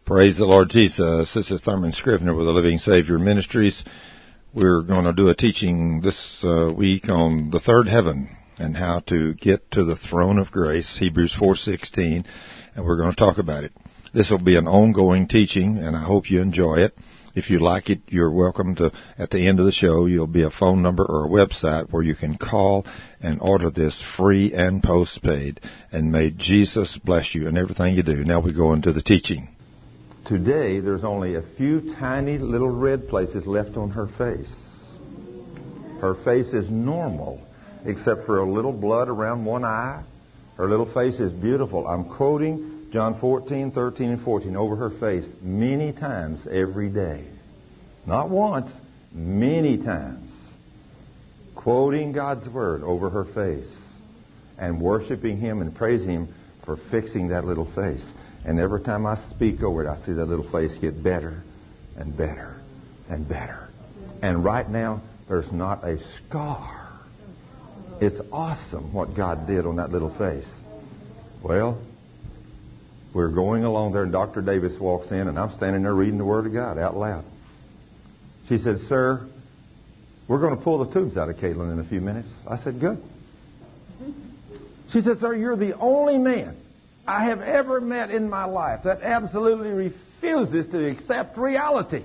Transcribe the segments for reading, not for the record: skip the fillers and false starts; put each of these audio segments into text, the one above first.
Praise the Lord Jesus. This is Thurman Scrivener with the Living Savior Ministries. We're going to do a teaching this week on the third heaven and how to get to the throne of grace, Hebrews 4:16, and we're going to talk about it. This will be an ongoing teaching, and I hope you enjoy it. If you like it, you're welcome to, at the end of the show, you'll be a phone number or a website where you can call and order this free and postpaid. And may Jesus bless you in everything you do. Now we go into the teaching. Today, there's only a few tiny little red places left on her face. Her face is normal, except for a little blood around one eye. Her little face is beautiful. I'm quoting John 14:13 and 14 over her face many times every day. Not once, many times. Quoting God's Word over her face and worshiping Him and praising Him for fixing that little face. And every time I speak over it, I see that little face get better and better and better. And right now, there's not a scar. It's awesome what God did on that little face. Well, we're going along there, and Dr. Davis walks in, and I'm standing there reading the Word of God out loud. She said, "Sir, we're going to pull the tubes out of Caitlin in a few minutes." I said, "Good." She said, "Sir, you're the only man I have ever met in my life that absolutely refuses to accept reality."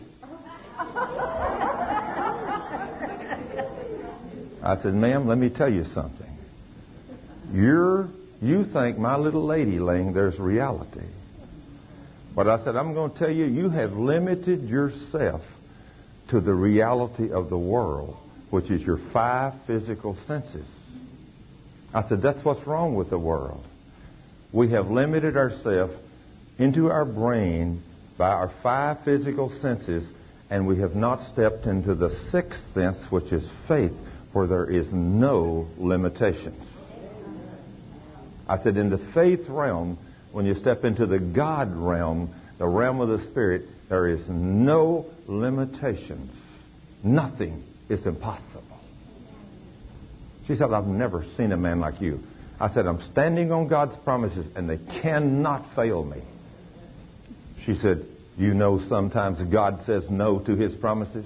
I said, "Ma'am, let me tell you something. You think my little lady laying there's reality. But I said, I'm going to tell you, you have limited yourself to the reality of the world, which is your 5 physical senses." I said, that's what's wrong with the world. We have limited ourselves into our brain by our 5 physical senses, and we have not stepped into the 6th sense, which is faith, where there is no limitations. I said, in the faith realm, when you step into the God realm, the realm of the Spirit, there is no limitations. Nothing is impossible. She said, "I've never seen a man like you." I said, "I'm standing on God's promises, and they cannot fail me." She said, "You know sometimes God says no to His promises?"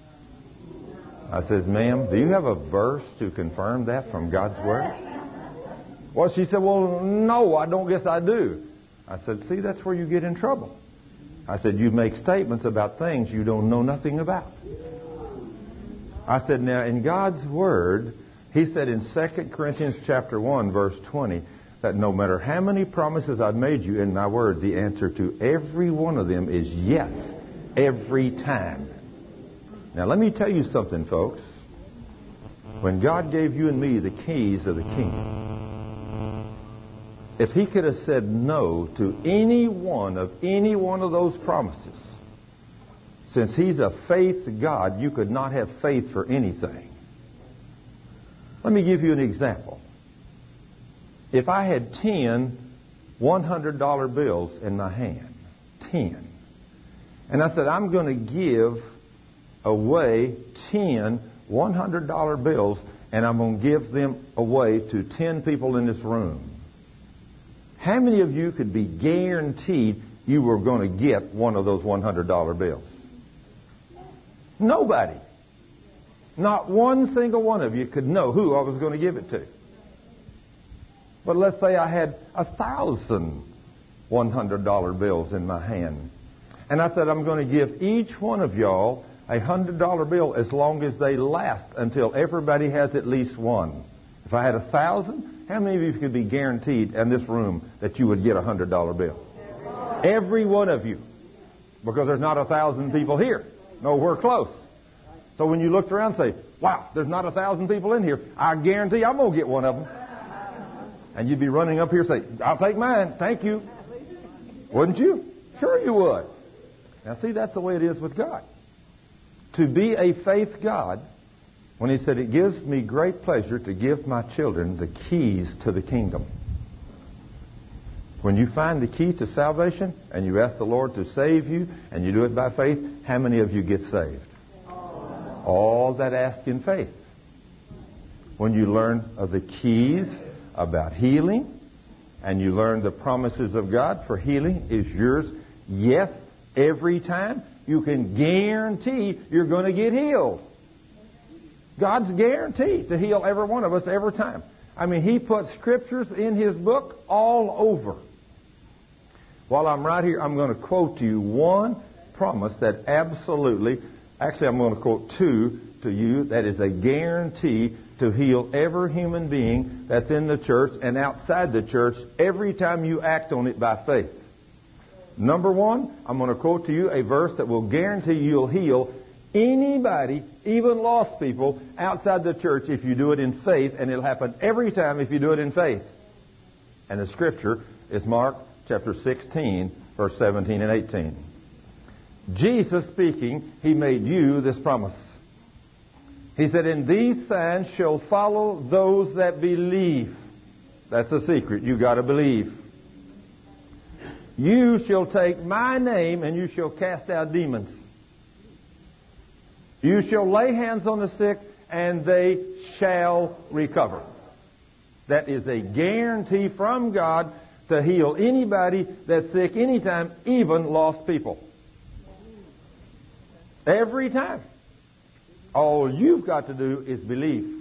I said, "Ma'am, do you have a verse to confirm that from God's Word?" Well, she said, "Well, no, I don't guess I do." I said, "See, that's where you get in trouble." I said, "You make statements about things you don't know nothing about." I said, "Now, in God's Word, He said in 2 Corinthians chapter 1, verse 20, that no matter how many promises I've made you in my Word, the answer to every one of them is yes, every time." Now, let me tell you something, folks. When God gave you and me the keys of the kingdom, if He could have said no to any one of those promises, since He's a faith God, you could not have faith for anything. Let me give you an example. If I had 10 $100 bills in my hand, 10, and I said, I'm going to give away 10 $100 bills, and I'm going to give them away to 10 people in this room, how many of you could be guaranteed you were going to get one of those $100 bills? Nobody. Not one single one of you could know who I was going to give it to. But let's say I had 1,000 $100 bills in my hand. And I said, I'm going to give each one of y'all a $100 bill as long as they last until everybody has at least one. If I had 1,000, how many of you could be guaranteed in this room that you would get a $100 bill? Every one of you. Because there's not 1,000 people here. Nowhere close. So when you looked around and say, wow, there's not 1,000 people in here, I guarantee I'm going to get one of them. And you'd be running up here and say, I'll take mine. Thank you. Wouldn't you? Sure you would. Now see, that's the way it is with God. To be a faith God, when He said, it gives me great pleasure to give my children the keys to the kingdom. When you find the key to salvation and you ask the Lord to save you and you do it by faith, how many of you get saved? All that ask in faith. When you learn of the keys about healing and you learn the promises of God for healing is yours, Yes, every time you can guarantee you're going to get healed. God's guaranteed to heal every one of us every time. I mean, He put scriptures in His book all over. While I'm right here, I'm going to quote to you one promise that absolutely, actually I'm going to quote two to you, that is a guarantee to heal every human being that's in the church and outside the church every time you act on it by faith. Number one, I'm going to quote to you a verse that will guarantee you'll heal anybody, even lost people, outside the church if you do it in faith, and it'll happen every time if you do it in faith. And the scripture is Mark chapter 16, verse 17 and 18. Jesus speaking, He made you this promise. He said, "And these signs shall follow those that believe." That's the secret. You got to believe. "You shall take my name and you shall cast out demons. You shall lay hands on the sick and they shall recover." That is a guarantee from God to heal anybody that's sick anytime, even lost people. Every time. All you've got to do is believe.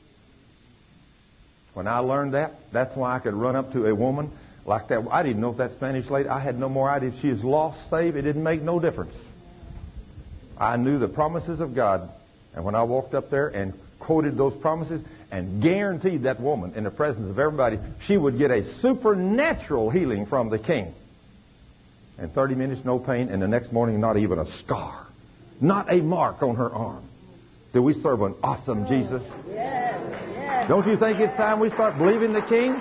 When I learned that, that's why I could run up to a woman like that. I didn't know if that Spanish lady, I had no more idea if she was lost, saved. It didn't make no difference. I knew the promises of God. And when I walked up there and quoted those promises and guaranteed that woman in the presence of everybody, she would get a supernatural healing from the King. In 30 minutes, no pain, and the next morning, not even a scar. Not a mark on her arm. Do we serve an awesome Jesus? Yes, yes. Don't you think it's time we start believing the King?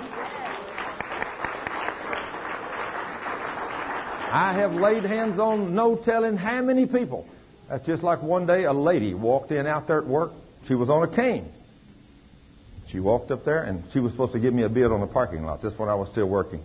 I have laid hands on no telling how many people. That's just like one day a lady walked in out there at work. She was on a cane. She walked up there and she was supposed to give me a bid on the parking lot. This when I was still working.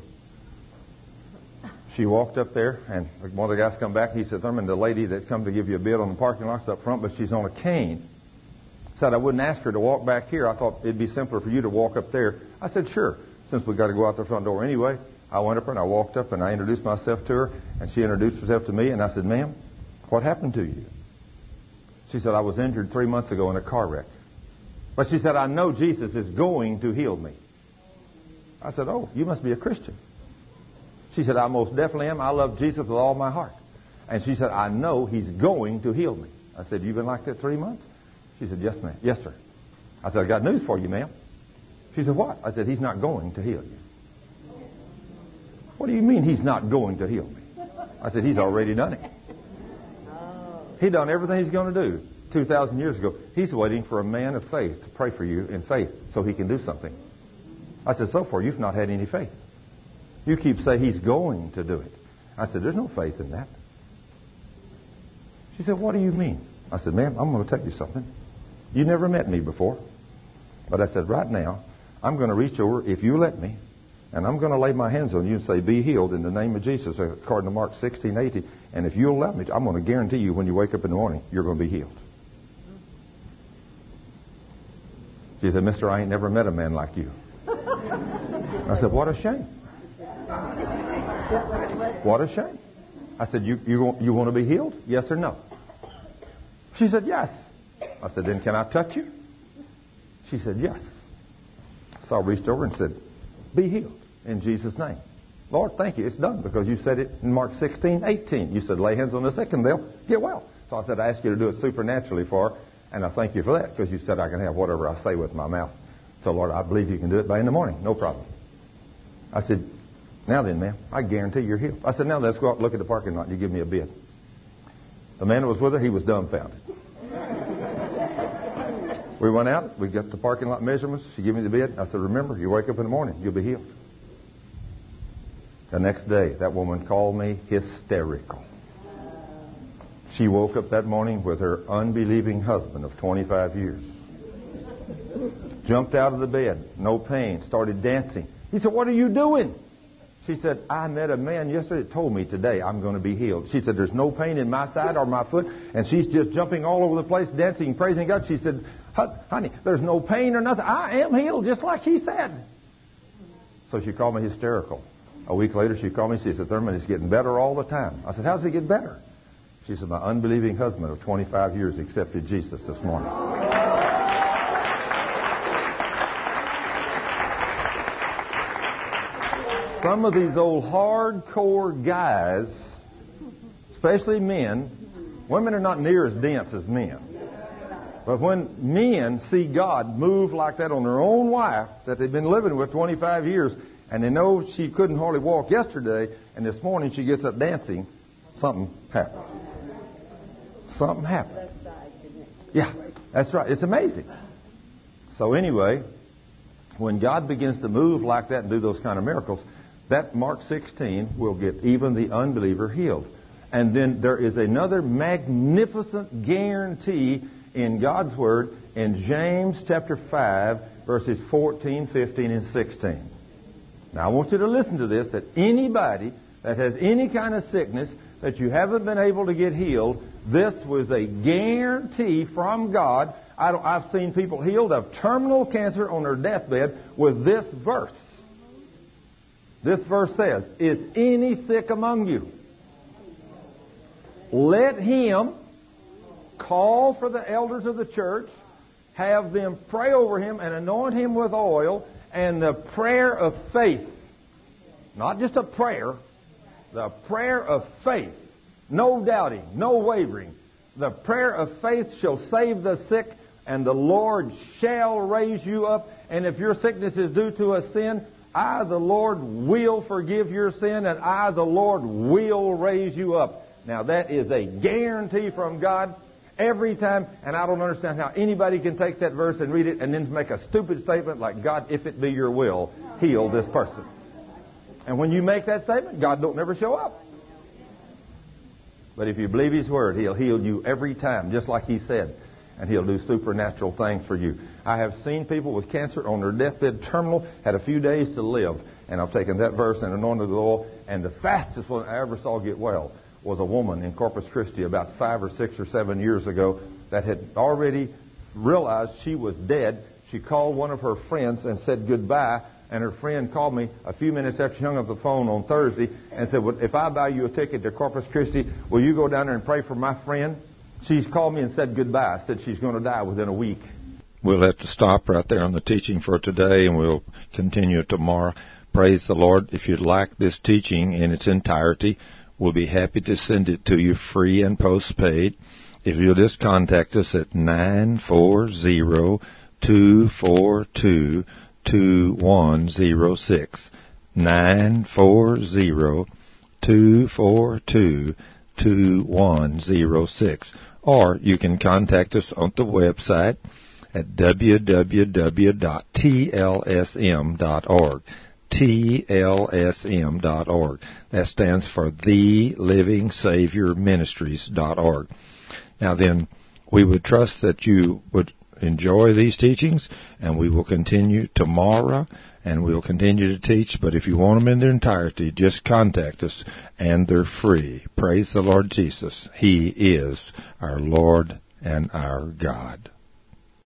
She walked up there and one of the guys come back. He said, "Thurman, the lady that come to give you a bid on the parking lot's up front, but she's on a cane." Said I wouldn't ask her to walk back here. I thought it'd be simpler for you to walk up there. I said, "Sure, since we got to go out the front door anyway." I went up there and I walked up and I introduced myself to her, and she introduced herself to me, and I said, "Ma'am, what happened to you?" She said, "I was injured 3 months ago in a car wreck." But she said, "I know Jesus is going to heal me." I said, "Oh, you must be a Christian." She said, "I most definitely am. I love Jesus with all my heart." And she said, "I know He's going to heal me." I said, "You've been like that 3 months?" She said, "Yes, ma'am. Yes, sir." I said, "I got news for you, ma'am." She said, "What?" I said, "He's not going to heal you." "What do you mean He's not going to heal me?" I said, "He's already done it. He done everything He's going to do 2,000 years ago. He's waiting for a man of faith to pray for you in faith so He can do something." I said, "So far, you've not had any faith. You keep saying He's going to do it." I said, "There's no faith in that." She said, "What do you mean?" I said, "Ma'am, I'm going to tell you something. You never met me before. But I said, right now, I'm going to reach over, if you let me, and I'm going to lay my hands on you and say, 'Be healed in the name of Jesus,' according to Mark 16:80. And if you'll let me, I'm going to guarantee you when you wake up in the morning, you're going to be healed." She said, "Mister, I ain't never met a man like you." I said, "What a shame. What a shame." I said, you want to be healed? Yes or no?" She said, "Yes." I said, "Then can I touch you?" She said, "Yes." So I reached over and said, "Be healed in Jesus' name." "Lord, thank you. It's done because you said it in Mark 16:18. You said, 'Lay hands on the sick and they'll get well.'" So I said, "I asked you to do it supernaturally for her, and I thank you for that because you said I can have whatever I say with my mouth. So, Lord, I believe you can do it by in the morning. No problem." I said, "Now then, ma'am, I guarantee you're healed." I said, "Now let's go out and look at the parking lot and you give me a bid." The man that was with her, he was dumbfounded. We went out. We got the parking lot measurements. She gave me the bid. I said, "Remember, you wake up in the morning, you'll be healed." The next day, that woman called me hysterical. She woke up that morning with her unbelieving husband of 25 years. Jumped out of the bed, no pain, started dancing. He said, "What are you doing?" She said, "I met a man yesterday that told me today I'm going to be healed." She said, "There's no pain in my side or my foot." And she's just jumping all over the place, dancing, praising God. She said, "Honey, there's no pain or nothing. I am healed, just like He said." So she called me hysterical. A week later, she called me. She said, Thurman, it's getting better all the time. I said, how's it get better? She said, my unbelieving husband of 25 years accepted Jesus this morning. Some of these old hardcore guys, especially men, women are not near as dense as men. But when men see God move like that on their own wife that they've been living with 25 years, and they know she couldn't hardly walk yesterday, and this morning she gets up dancing, something happened. Something happened. Yeah, that's right. It's amazing. So anyway, when God begins to move like that and do those kind of miracles, that Mark 16 will get even the unbeliever healed. And then there is another magnificent guarantee in God's Word in James chapter 5, verses 14, 15, and 16. Now I want you to listen to this, that anybody that has any kind of sickness that you haven't been able to get healed, this was a guarantee from God. I've seen people healed of terminal cancer on their deathbed with this verse. This verse says, is any sick among you? Let him call for the elders of the church, have them pray over him and anoint him with oil, and the prayer of faith, not just a prayer, the prayer of faith, no doubting, no wavering. The prayer of faith shall save the sick, and the Lord shall raise you up. And if your sickness is due to a sin, I, the Lord, will forgive your sin, and I, the Lord, will raise you up. Now, that is a guarantee from God every time, and I don't understand how anybody can take that verse and read it and then make a stupid statement like, God, if it be your will, heal this person. And when you make that statement, God don't never show up. But if you believe His Word, He'll heal you every time, just like He said. And He'll do supernatural things for you. I have seen people with cancer on their deathbed, terminal, had a few days to live. And I've taken that verse and anointed with oil. And the fastest one I ever saw get well was a woman in Corpus Christi about 5 or 6 or 7 years ago that had already realized she was dead. She called one of her friends and said goodbye. And her friend called me a few minutes after she hung up the phone on Thursday and said, well, if I buy you a ticket to Corpus Christi, will you go down there and pray for my friend? She's called me and said goodbye. Said she's going to die within a week. We'll have to stop right there on the teaching for today, and we'll continue it tomorrow. Praise the Lord. If you'd like this teaching in its entirety, we'll be happy to send it to you free and postpaid. If you'll just contact us at 940-242-2106. 940-242-2106. Or you can contact us on the website at www.tlsm.org. TLSM.org. That stands for The Living Savior Ministries.org. Now then, we would trust that you would enjoy these teachings, and we will continue tomorrow, and we'll continue to teach. But if you want them in their entirety, just contact us, and they're free. Praise the Lord Jesus. He is our Lord and our God.